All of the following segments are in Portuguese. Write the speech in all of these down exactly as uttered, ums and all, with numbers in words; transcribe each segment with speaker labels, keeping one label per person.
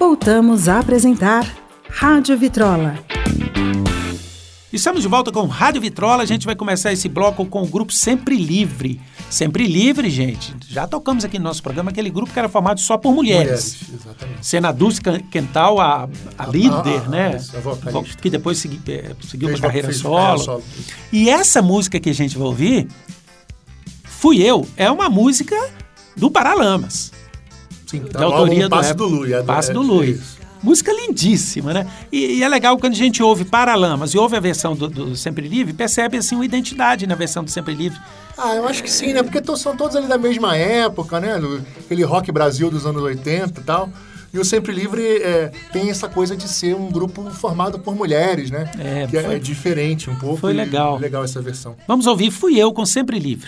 Speaker 1: Voltamos a apresentar Rádio Vitrola.
Speaker 2: Estamos de volta com Rádio Vitrola. A gente vai começar esse bloco com o grupo Sempre Livre. Sempre Livre, gente. Já tocamos aqui no nosso programa aquele grupo que era formado só por mulheres.
Speaker 3: Mulheres, exatamente.
Speaker 2: Sendo a Dulce Quental a, a líder,
Speaker 3: ah,
Speaker 2: né?
Speaker 3: A vocalista.
Speaker 2: Que depois segui, é, seguiu
Speaker 3: Fez
Speaker 2: uma carreira
Speaker 3: fez
Speaker 2: solo.
Speaker 3: carreira solo.
Speaker 2: E essa música que a gente vai ouvir, Fui Eu, é uma música do Paralamas.
Speaker 3: Sim,
Speaker 2: de
Speaker 3: tá
Speaker 2: autoria do
Speaker 3: Passe do Lui. É,
Speaker 2: Passe
Speaker 3: é,
Speaker 2: do Lui.
Speaker 3: isso.
Speaker 2: Música lindíssima, né? E, e é legal quando a gente ouve Paralamas e ouve a versão do, do Sempre Livre, percebe assim uma identidade na versão do Sempre Livre.
Speaker 3: Ah, eu acho que sim, né? Porque to, são todos ali da mesma época, né? Do, aquele rock Brasil dos anos oitenta e tal. E o Sempre Livre é, tem essa coisa de ser um grupo formado por mulheres, né?
Speaker 2: É,
Speaker 3: que
Speaker 2: foi,
Speaker 3: é diferente um pouco.
Speaker 2: Foi legal.
Speaker 3: Legal essa versão.
Speaker 2: Vamos ouvir Fui Eu com Sempre Livre.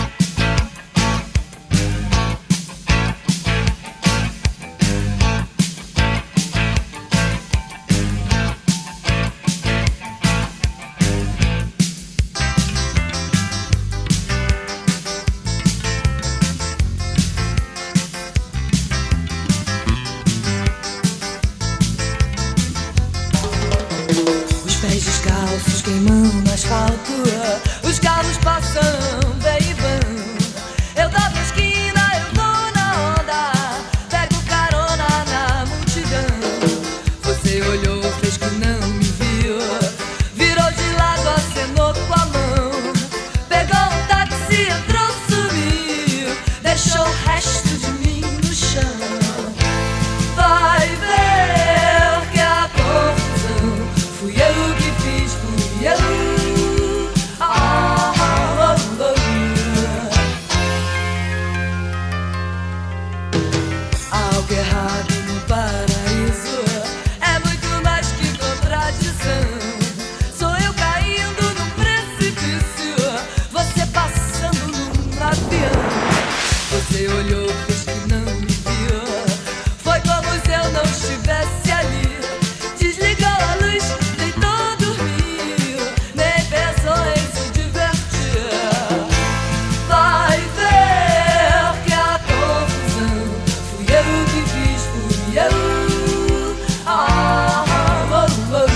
Speaker 4: Queimando no asfalto, os carros passam, vem e vão. Eu dobro a esquina, eu vou na onda, pego carona na multidão. Você olhou, fez que não me viu, virou de lado, acenou com a mão. Pegou um táxi, entrou, sumiu, deixou o resto de mim no chão. Vai ver que a confusão fui eu que fiz, fui eu. Ah, oh, oh, oh. Algo errado no paraíso é muito mais que contradição. Sou eu caindo num precipício, você passando num avião. Você olhou, fez que não me viu, foi como se eu não estivesse ali. Desligou a luz, deitou, dormiu, nem pensou em se divertir. Vai ver que a confusão fui eu que fiz, fui eu. Ah, oh, oh, oh.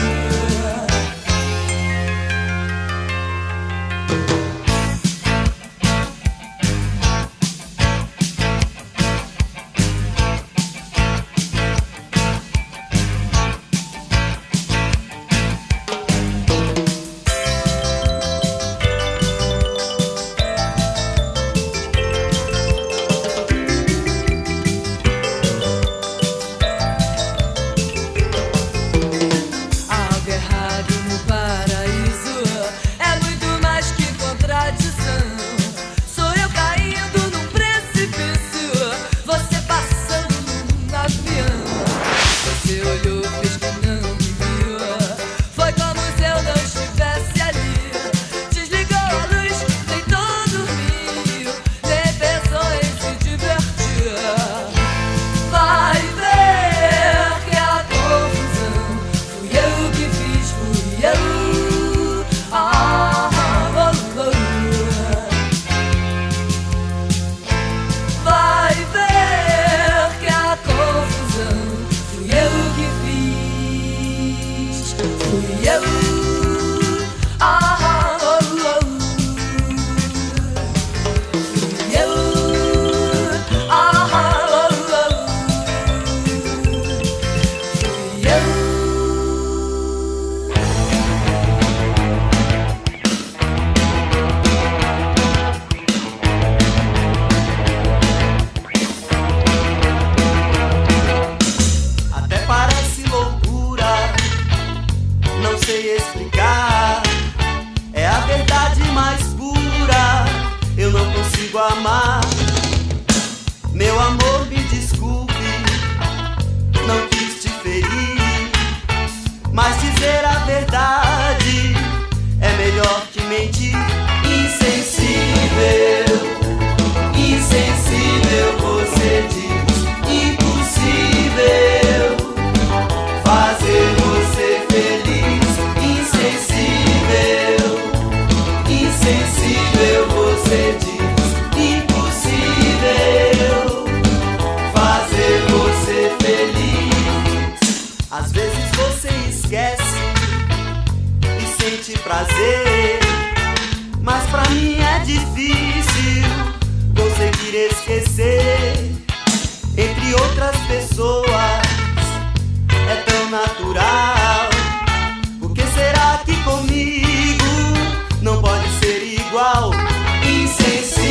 Speaker 5: difícil conseguir esquecer. Entre outras pessoas é tão natural. Por que será que comigo não pode ser igual? Insensível,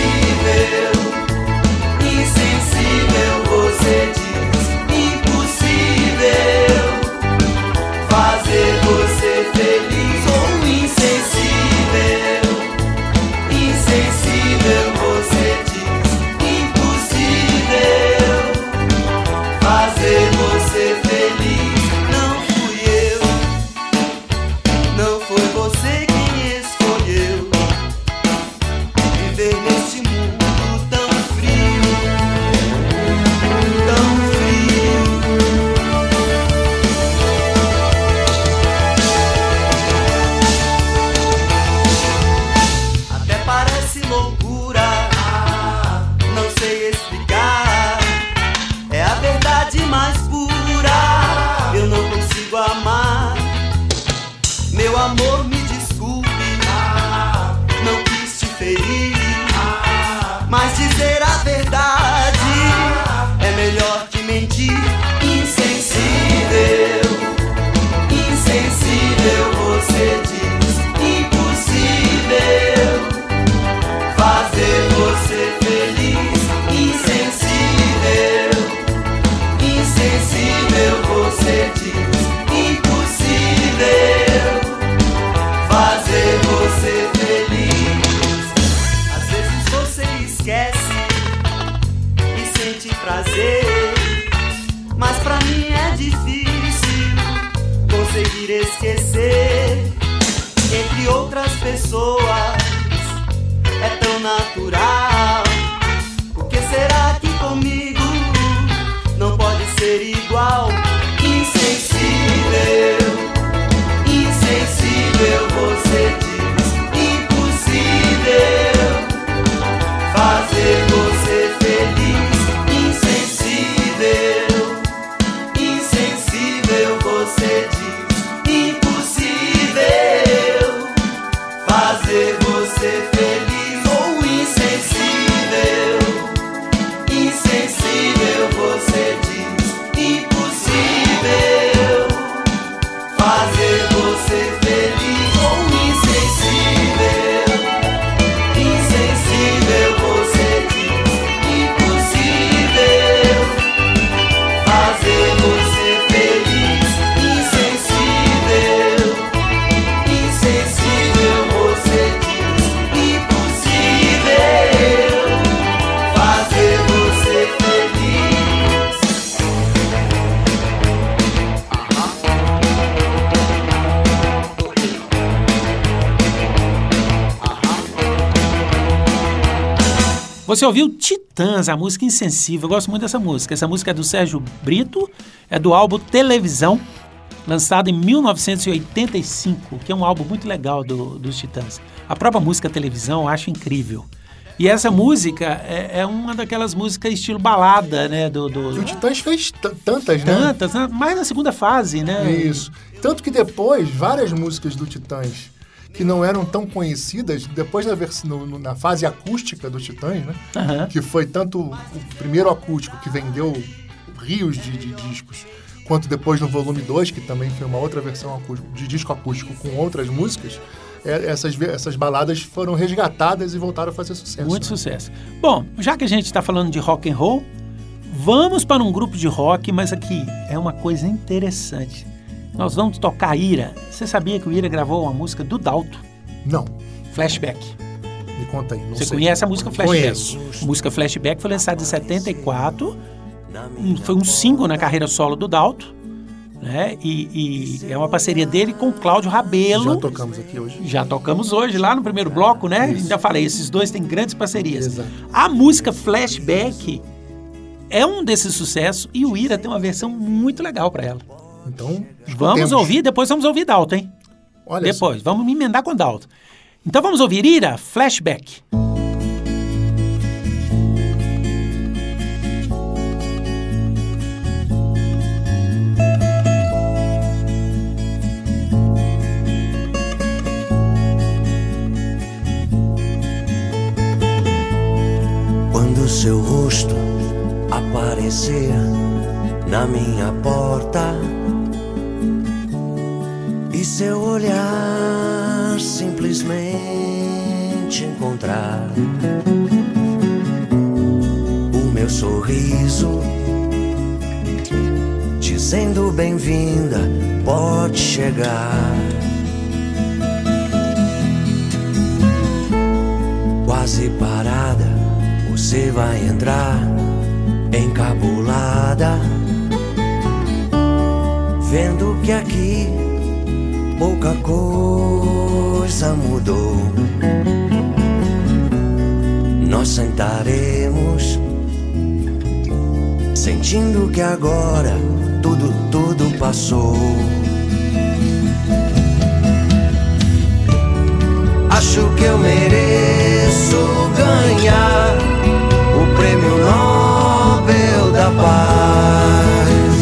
Speaker 5: insensível, você diz. Impossível fazer você feliz. Ou insensível, insensível, você diz. Impossível fazer você feliz. Não fui eu, não foi você quem escolheu viver neste mundo tão frio, tão frio. Até parece loucura, não sei explicar. É a verdade mais pura, eu não consigo amar. Meu amor, me desculpe, não quis te ferir, mas dizer a verdade é melhor que mentir. Insensível, insensível, você diz. Impossível fazer você feliz. Insensível, insensível, você diz. Impossível fazer você feliz. Às vezes você esquece e sente prazer, mas pra mim é difícil conseguir esquecer. Entre outras pessoas é tão natural. Por que será que comigo não pode ser igual? Insensível, insensível, você diz. Impossível fazer você feliz. Insensível, insensível, você diz. Impossível fazer você feliz. Ou insensível, insensível, você diz. Impossível fazer você feliz. Ou insensível, insensível, você diz. Impossível fazer você feliz. Insensível, insensível, você diz. Impossível fazer você feliz.
Speaker 2: Você ouviu Titãs, a música Insensível. Eu gosto muito dessa música. Essa música é do Sérgio Brito, é do álbum Televisão, lançado em mil novecentos e oitenta e cinco, que é um álbum muito legal do, dos Titãs. A própria música Televisão eu acho incrível. E essa música é, é uma daquelas músicas estilo balada, né? Do, do...
Speaker 3: E o Titãs fez t- tantas, né?
Speaker 2: Tantas, né? Mais na segunda fase, né?
Speaker 3: Isso. Tanto que depois, várias músicas do Titãs que não eram tão conhecidas, depois na, vers- no, no, na fase acústica do Titãs, né?
Speaker 2: Uhum.
Speaker 3: Que foi tanto o primeiro acústico, que vendeu rios de, de discos, quanto depois no volume dois, que também foi uma outra versão acústico, de disco acústico com outras músicas. É, essas, essas baladas foram resgatadas e voltaram a fazer sucesso.
Speaker 2: Muito
Speaker 3: né?
Speaker 2: sucesso. Bom, já que a gente está falando de rock and roll, vamos para um grupo de rock, mas aqui é uma coisa interessante. Nós vamos tocar Ira. Você sabia que o Ira gravou uma música do Dalto?
Speaker 3: Não.
Speaker 2: Flashback.
Speaker 3: Me conta aí. Não
Speaker 2: Você
Speaker 3: sei.
Speaker 2: conhece a música Flashback?
Speaker 3: Conheço.
Speaker 2: A música Flashback foi lançada em setenta e quatro. Foi um single na carreira solo do Dalto. Né? E, e é uma parceria dele com o Cláudio Rabelo.
Speaker 3: Já tocamos aqui hoje.
Speaker 2: Já tocamos hoje, lá no primeiro bloco, né?
Speaker 3: Isso.
Speaker 2: Ainda falei, esses dois têm grandes parcerias.
Speaker 3: Exato.
Speaker 2: A música Flashback é um desses sucessos e o Ira tem uma versão muito legal para ela.
Speaker 3: Então,
Speaker 2: Vamos
Speaker 3: escutemos.
Speaker 2: ouvir, depois vamos ouvir Dalton, hein?
Speaker 3: Olha
Speaker 2: Depois, vamos me emendar com Dalton. Então vamos ouvir Ira, Flashback.
Speaker 6: você na minha porta e seu olhar simplesmente encontrar o meu sorriso dizendo bem-vinda, pode chegar. Quase parada, você vai entrar encabulada, vendo que aqui pouca coisa mudou. Nós sentaremos, sentindo que agora tudo, tudo passou. Acho que eu mereço ganhar o prêmio Nobel da Paz.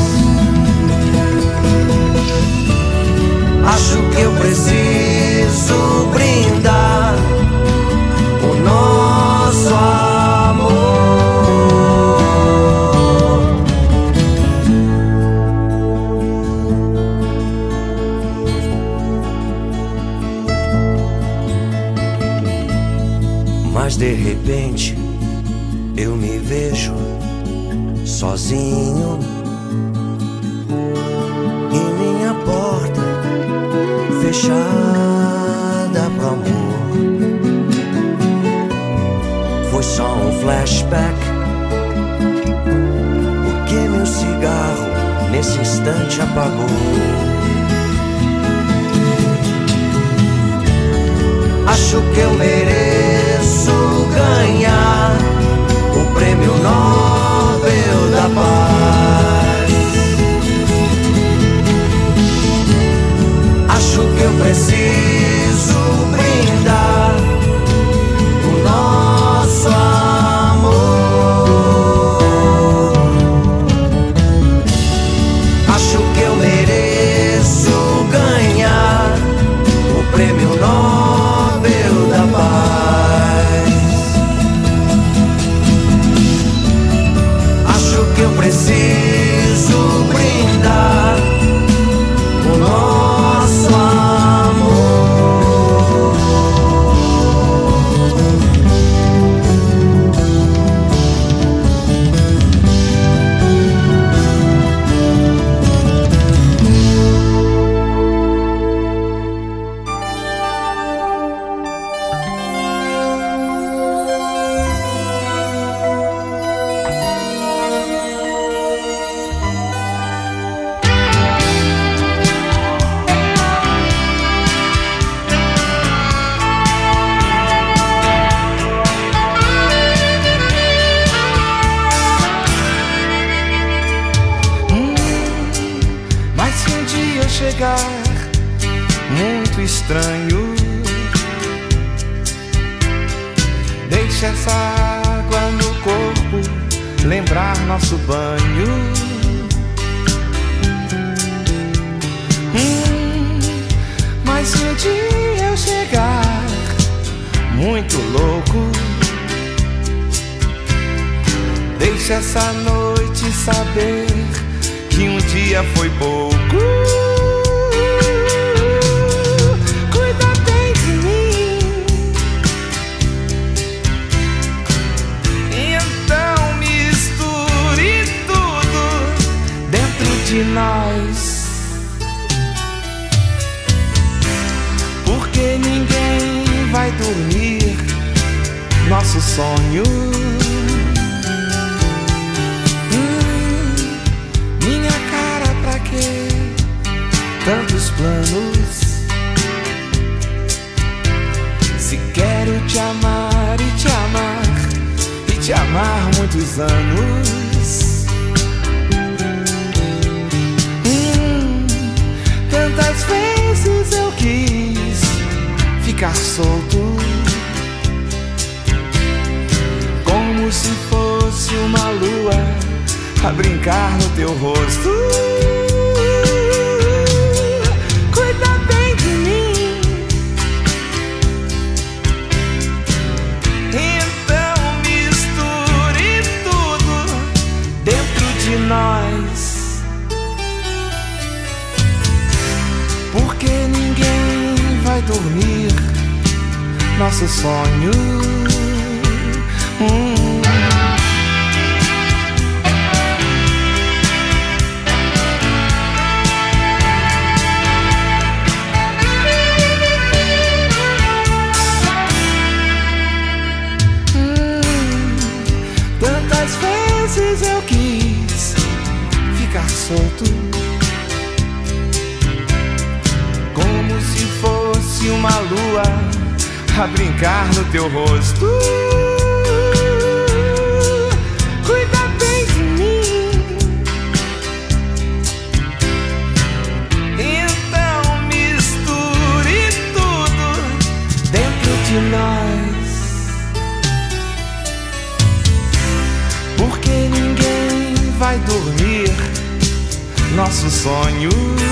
Speaker 6: Acho que eu preciso brindar o nosso amor. Mas de repente eu me vejo sozinho e minha porta fechada pro amor. Foi só um flashback, porque meu cigarro nesse instante apagou. Acho que eu mereço ganhar o prêmio Nobel da Paz. Acho que eu preciso brindar o nosso amor. Acho que eu mereço ganhar o prêmio Nobel da Paz. Acho que eu preciso brindar o nosso amor.
Speaker 7: Muito estranho, deixa essa água no corpo lembrar nosso banho. Hum, mas se um dia eu chegar muito louco, deixa essa noite saber que um dia foi pouco. De nós, porque ninguém vai dormir nosso sonho. Hum, minha cara, pra quê tantos planos? Se quero te amar e te amar e te amar muitos anos. Tantas vezes eu quis ficar solto, como se fosse uma lua a brincar no teu rosto. Cuida bem de mim, então misture tudo dentro de nós. Porque ninguém vai dormir nosso sonho. Hum. Tantas vezes eu quis ficar solto, como se fosse uma lua a brincar no teu rosto. Cuida bem de mim, então misture tudo dentro de nós. Porque ninguém vai dormir nosso sonho.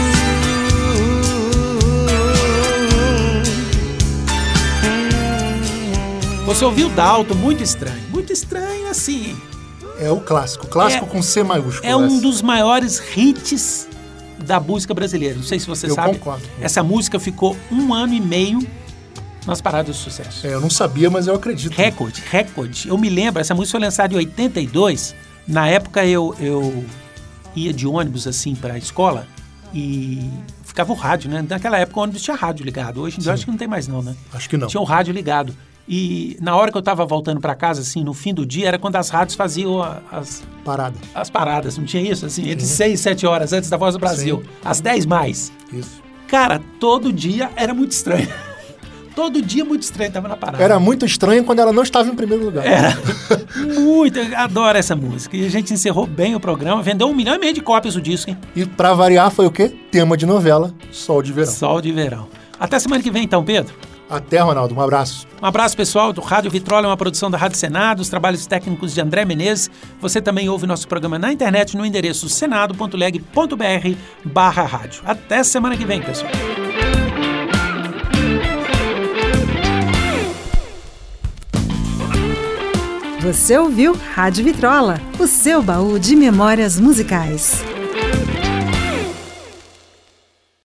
Speaker 2: Você ouviu Dalton, muito estranho. Muito estranho, assim.
Speaker 3: É o clássico. Clássico
Speaker 2: É-
Speaker 3: com C maiúsculo.
Speaker 2: É um
Speaker 3: essa.
Speaker 2: dos maiores hits da música brasileira. Não sei se você
Speaker 3: Eu
Speaker 2: sabe.
Speaker 3: concordo.
Speaker 2: Essa música ficou um ano e meio nas paradas de sucesso.
Speaker 3: É, eu não sabia, mas eu acredito.
Speaker 2: Recorde, recorde. Eu me lembro, essa música foi lançada em oitenta e dois. Na época eu, eu ia de ônibus assim pra escola e ficava o rádio, né? Naquela época o ônibus tinha rádio ligado. Hoje em dia eu acho que não tem mais não, né?
Speaker 3: Acho que não.
Speaker 2: Tinha o rádio ligado. E na hora que eu tava voltando pra casa, assim, no fim do dia, era quando as rádios faziam a- as,
Speaker 3: Parada.
Speaker 2: as paradas. Não tinha isso? Assim, entre seis e sete horas antes da Voz do Brasil.
Speaker 3: Sim.
Speaker 2: Às dez mais.
Speaker 3: Isso.
Speaker 2: Cara, todo dia era muito estranho. Todo dia muito estranho tava na parada.
Speaker 3: Era muito estranho quando ela não estava em primeiro lugar.
Speaker 2: Era muito, eu adoro essa música. E a gente encerrou bem o programa, vendeu um milhão e meio de cópias o disco, hein?
Speaker 3: E pra variar foi o quê? Tema de novela, Sol de Verão.
Speaker 2: Sol de verão. Até semana que vem, então, Pedro.
Speaker 3: Até, Ronaldo. Um abraço.
Speaker 2: Um abraço, pessoal, do Rádio Vitrola, é uma produção da Rádio Senado, os trabalhos técnicos de André Menezes. Você também ouve nosso programa na internet no endereço senado ponto leg ponto br barra rádio. Até semana que vem, pessoal.
Speaker 1: Você ouviu Rádio Vitrola, o seu baú de memórias musicais.